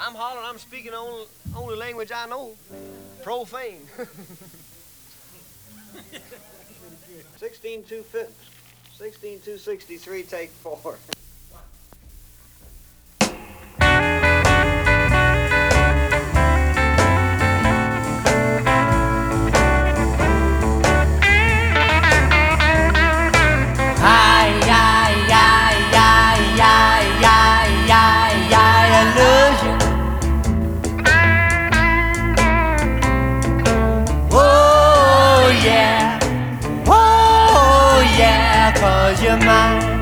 I'm hollering, I'm speaking only language I know. Profane. 16-263, take 4. Cause you're mine.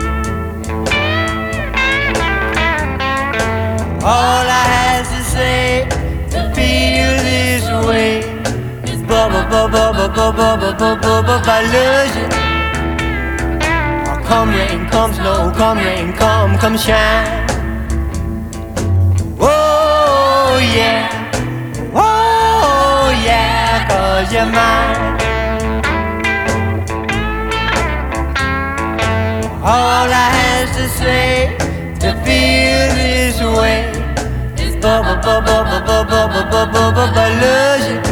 All I have to say to feel this way is bubba bubba bubba bubba bubba bubba I love you. Oh, come rain, come snow, come rain, come shine. Oh yeah, cause you're mine. All I have to say to feel this way is bubba bubba bubba bubba bubba bubba I love you.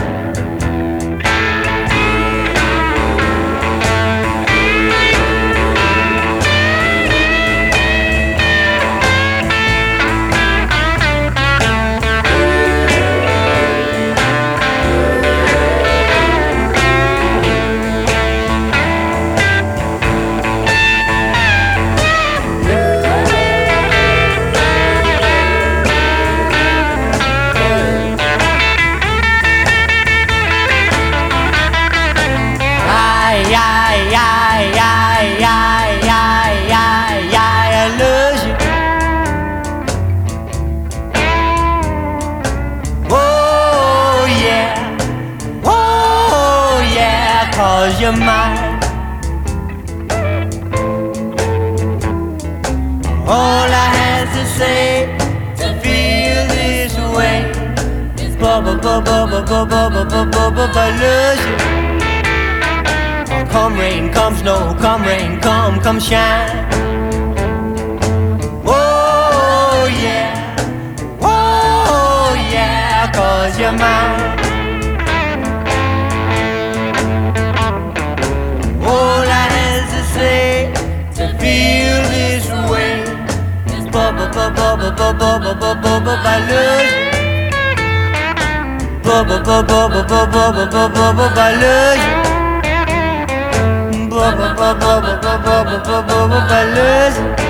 I love you. Oh yeah, cause you're mine. All I have to say to feel this way is bubba bubba bubba bubba bubba bubba I love you. Come rain, come snow, come rain, come shine. Oh yeah, cause you're mine. All I have to say to feel this way is bubba bubba bubba bubba bubba bubba I love you. Bubba bubba bubba bubba bubba bubba I love you. Bubba bubba bubba bubba bubba bubba I love you.